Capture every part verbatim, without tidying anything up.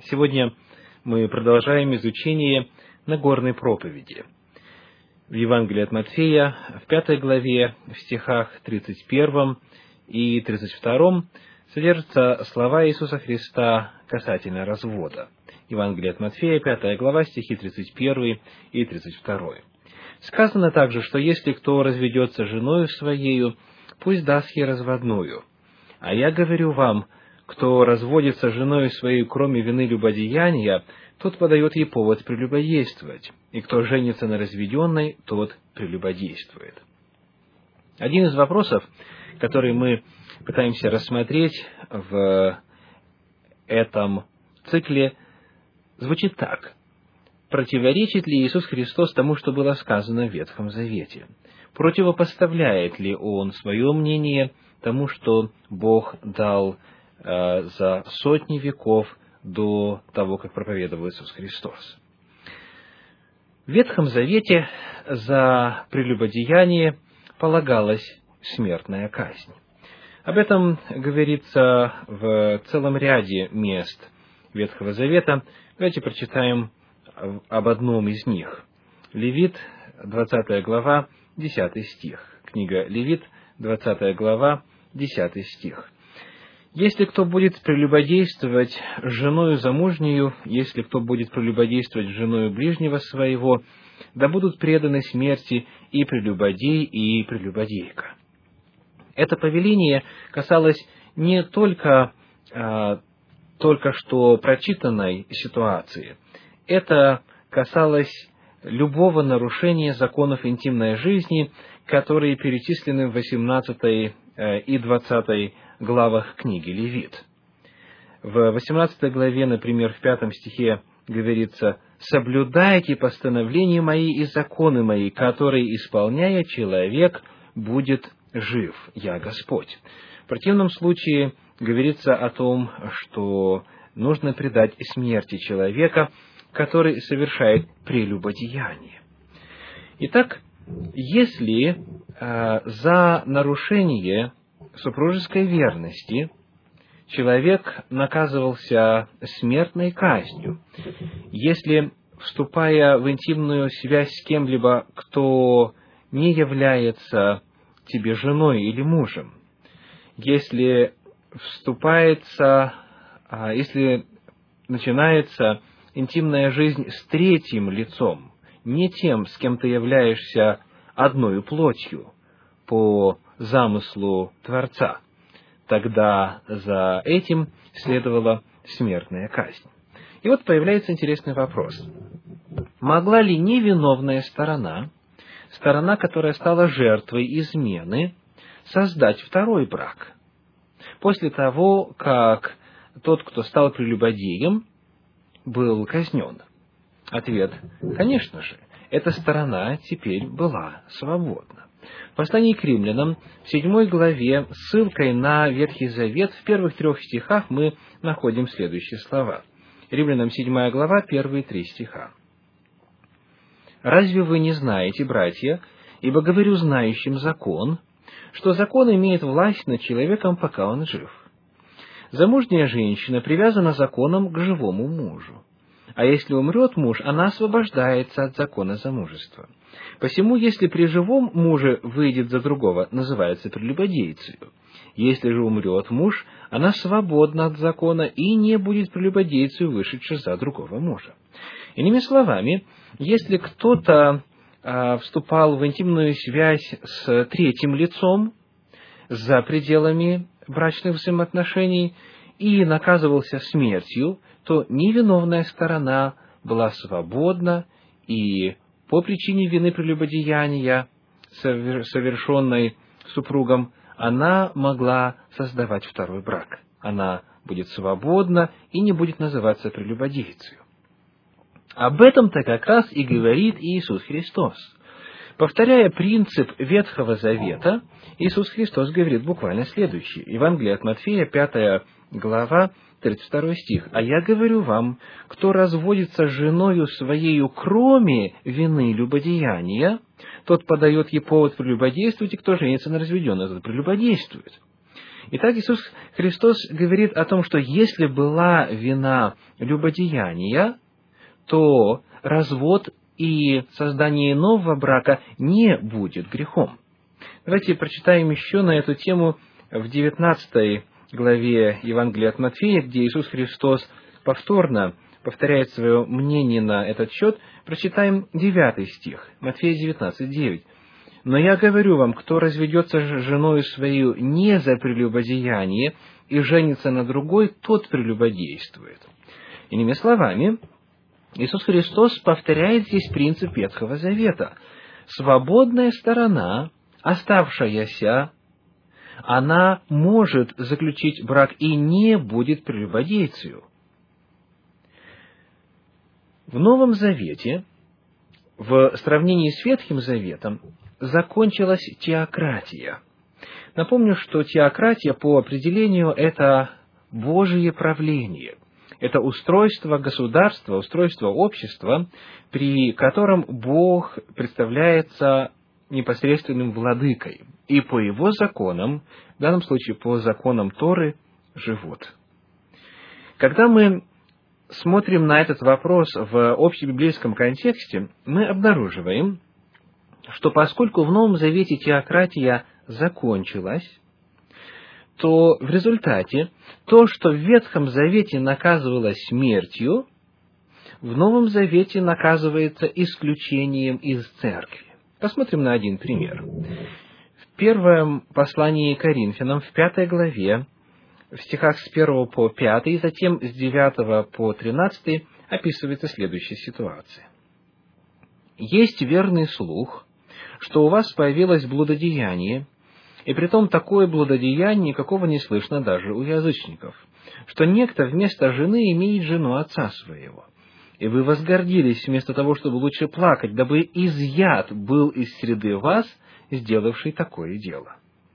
Сегодня мы продолжаем изучение Нагорной проповеди. В Евангелии от Матфея, в пятой главе, в стихах тридцать первом и тридцать втором, содержатся слова Иисуса Христа касательно развода. Евангелие от Матфея, пятая глава, стихи тридцать первый и тридцать второй. Сказано также, что если кто разведется с женою своею, пусть даст ей разводную. А я говорю вам, кто разводится с женою своей, кроме вины любодеяния, тот подает ей повод прелюбодействовать, и кто женится на разведенной, тот прелюбодействует. Один из вопросов, который мы пытаемся рассмотреть в этом цикле, звучит так. Противоречит ли Иисус Христос тому, что было сказано в Ветхом Завете? Противопоставляет ли Он свое мнение тому, что Бог дал э, за сотни веков до того, как проповедовал Иисус Христос? В Ветхом Завете за прелюбодеяние полагалась смертная казнь. Об этом говорится в целом ряде мест Ветхого Завета. Давайте прочитаем об одном из них. Левит, двадцатая глава, десятый стих. Книга Левит, двадцатая глава, десятый стих. «Если кто будет прелюбодействовать с женою замужнею, если кто будет прелюбодействовать с женою ближнего своего, да будут преданы смерти и прелюбодей, и прелюбодейка». Это повеление касалось не только а, только что прочитанной ситуации. Это касалось любого нарушения законов интимной жизни, которые перечислены в восемнадцатой и двадцатой главах книги Левит. В восемнадцатой главе, например, в пятом стихе говорится: «Соблюдайте постановления мои и законы мои, которые, исполняя человек, будет жив, я Господь». В противном случае говорится о том, что нужно предать смерти человека, который совершает прелюбодеяние. Итак, если э, за нарушение супружеской верности человек наказывался смертной казнью, если, вступая в интимную связь с кем-либо, кто не является тебе женой или мужем, если вступается, э, если начинается интимная жизнь с третьим лицом, не тем, с кем ты являешься одной плотью по замыслу Творца, тогда за этим следовала смертная казнь. И вот появляется интересный вопрос. Могла ли невиновная сторона, сторона, которая стала жертвой измены, создать второй брак после того, как тот, кто стал прелюбодеем, был казнен? Ответ: конечно же, эта сторона теперь была свободна. В послании к римлянам, в седьмой главе, ссылкой на Ветхий Завет, в первых трех стихах мы находим следующие слова. Римлянам седьмая глава, первые три стиха. «Разве вы не знаете, братья, ибо говорю знающим закон, что закон имеет власть над человеком, пока он жив? Замужняя женщина привязана законом к живому мужу. А если умрет муж, она освобождается от закона замужества. Посему, если при живом муже выйдет за другого, называется прелюбодейцей. Если же умрет муж, она свободна от закона и не будет прелюбодейцей, вышедшей за другого мужа». Иными словами, если кто-то а, вступал в интимную связь с третьим лицом за пределами брачных взаимоотношений и наказывался смертью, то невиновная сторона была свободна, и по причине вины прелюбодеяния, совершенной супругом, она могла создавать второй брак. Она будет свободна и не будет называться прелюбодейцей. Об этом-то как раз и говорит Иисус Христос. Повторяя принцип Ветхого Завета, Иисус Христос говорит буквально следующее. Евангелие от Матфея, пятая глава, тридцать второй стих. «А я говорю вам, кто разводится с женою своею, кроме вины любодеяния, тот подает ей повод прелюбодействовать, и кто женится на разведенной, тот прелюбодействует». Итак, Иисус Христос говорит о том, что если была вина любодеяния, то развод и создание нового брака не будет грехом. Давайте прочитаем еще на эту тему в девятнадцатой главе Евангелия от Матфея, где Иисус Христос повторно повторяет свое мнение на этот счет. Прочитаем девятый стих, Матфея девятнадцать, девять. «Но я говорю вам, кто разведется с женою свою не за прелюбодеяние и женится на другой, тот прелюбодействует». Иными словами, Иисус Христос повторяет здесь принцип Ветхого Завета. Свободная сторона, оставшаяся, она может заключить брак и не будет прелюбодейцею. В Новом Завете, в сравнении с Ветхим Заветом, закончилась теократия. Напомню, что теократия по определению – это Божие правление. Это устройство государства, устройство общества, при котором Бог представляется непосредственным владыкой. И по его законам, в данном случае по законам Торы, живут. Когда мы смотрим на этот вопрос в общебиблейском контексте, мы обнаруживаем, что поскольку в Новом Завете теократия закончилась, то в результате то, что в Ветхом Завете наказывалось смертью, в Новом Завете наказывается исключением из церкви. Посмотрим на один пример. В первом послании Коринфянам, в пятой главе, в стихах с первого по пятый, и затем с девятого по тринадцатый, описывается следующая ситуация. «Есть верный слух, что у вас появилось блудодеяние, и притом такое блудодеяние, какого не слышно даже у язычников, что некто вместо жены имеет жену отца своего. И вы возгордились вместо того, чтобы лучше плакать, дабы изъят был из среды вас, сделавший такое дело.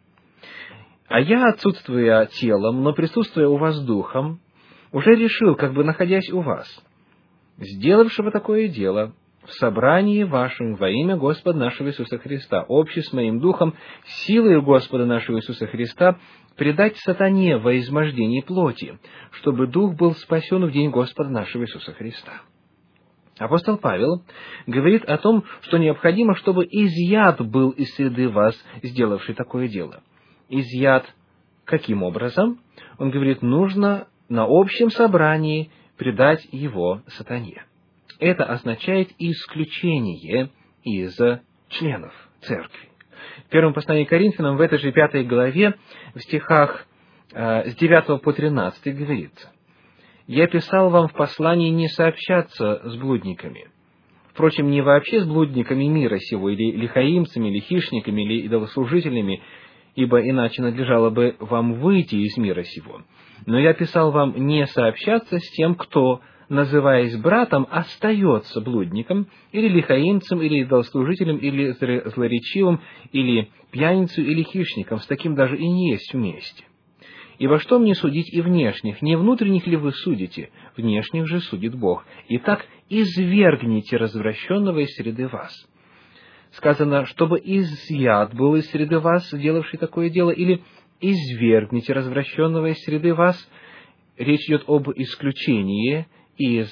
А я, отсутствуя телом, но присутствуя у вас духом, уже решил, как бы находясь у вас, сделавшего такое дело, в собрании вашем во имя Господа нашего Иисуса Христа, общий с моим духом, силой Господа нашего Иисуса Христа, предать сатане во измождении плоти, чтобы дух был спасен в день Господа нашего Иисуса Христа». Апостол Павел говорит о том, что необходимо, чтобы изъят был из среды вас, сделавший такое дело. Изъят каким образом? Он говорит, нужно на общем собрании предать его сатане. Это означает исключение из членов церкви. В первом послании к Коринфянам, в этой же пятой главе, в стихах э, с девятого по тринадцатый говорится: «Я писал вам в послании не сообщаться с блудниками». Впрочем, не вообще с блудниками мира сего, или лихаимцами, или хищниками, или идолослужителями, ибо иначе надлежало бы вам выйти из мира сего. Но я писал вам не сообщаться с тем, кто, называясь братом, остается блудником, или лихаимцем, или идолослужителем, или злоречивым, или пьяницей, или хищником, с таким даже и не есть вместе. Ибо что мне судить и внешних? Не внутренних ли вы судите? Внешних же судит Бог. Итак, извергните развращенного из среды вас. Сказано, чтобы изъят был из среды вас, делавший такое дело, или извергните развращенного из среды вас. Речь идет об исключении из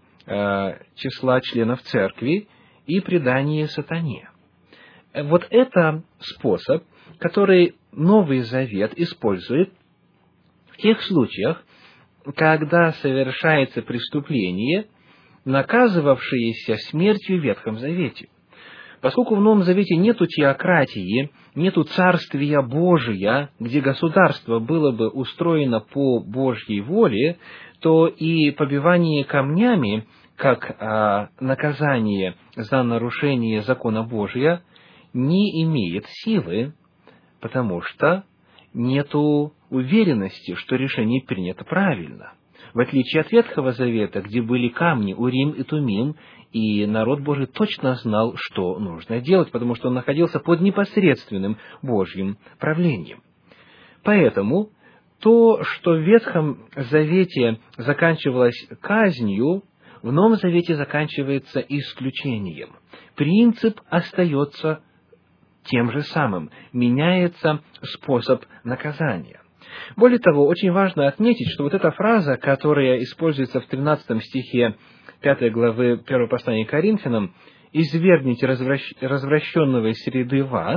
э, числа членов церкви и предании сатане. Вот это способ, который Новый Завет использует в тех случаях, когда совершается преступление, наказывавшееся смертью в Ветхом Завете. Поскольку в Новом Завете нету теократии, нету царствия Божия, где государство было бы устроено по Божьей воле, то и побивание камнями, как а, наказание за нарушение закона Божия, не имеет силы, потому что нету уверенности, что решение принято правильно. В отличие от Ветхого Завета, где были камни Урим и Тумим, и народ Божий точно знал, что нужно делать, потому что он находился под непосредственным Божьим правлением. Поэтому то, что в Ветхом Завете заканчивалось казнью, в Новом Завете заканчивается исключением. Принцип остается тем же самым, меняется способ наказания. Более того, очень важно отметить, что вот эта фраза, которая используется в тринадцатом стихе пятой главы первого послания к Коринфянам, «Извергните развращ... развращенного из среды вас»,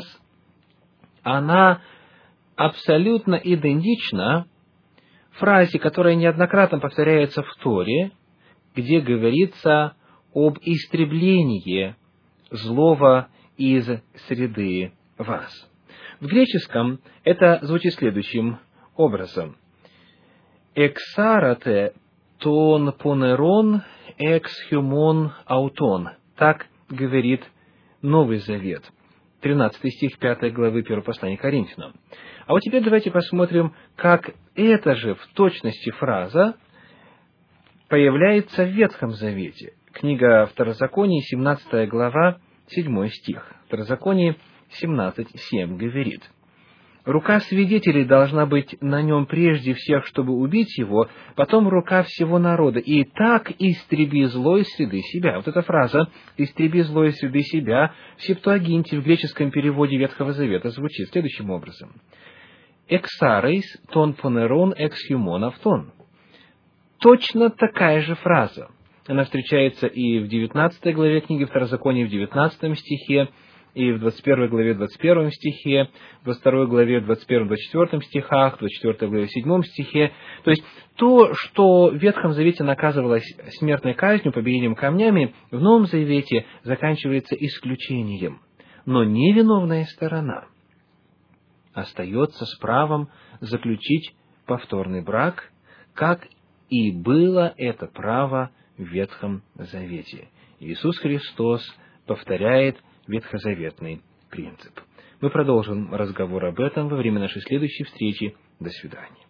она абсолютно идентична фразе, которая неоднократно повторяется в Торе, где говорится об истреблении злого из среды вас. В греческом это звучит следующим образом. «Эксарате тон понерон экс хюмон аутон». Так говорит Новый Завет. тринадцатый стих пятой главы первого послания к Коринфянам. А вот теперь давайте посмотрим, как эта же в точности фраза появляется в Ветхом Завете. Книга Второзакония, семнадцатая глава, седьмой стих. Второзаконие семнадцать семь говорит: «Рука свидетелей должна быть на нем прежде всех, чтобы убить его, потом рука всего народа, и так истреби зло из среды себя». Вот эта фраза «истреби зло из среды себя» в Септуагинте, в греческом переводе Ветхого Завета, звучит следующим образом. «Эксарейс тон понерон экс хюмон автон». Точно такая же фраза. Она встречается и в девятнадцатой главе книги Второзакония, в девятнадцатом стихе, и в двадцать первой главе, двадцать первом стихе, в двадцать второй главе, двадцать первом, двадцать четвёртом стихах, в двадцать четвёртой главе, седьмом стихе. То есть, то, что в Ветхом Завете наказывалось смертной казнью, побиением камнями, в Новом Завете заканчивается исключением. Но невиновная сторона остается с правом заключить повторный брак, как и было это право в Ветхом Завете. Иисус Христос повторяет ветхозаветный принцип. Мы продолжим разговор об этом во время нашей следующей встречи. До свидания.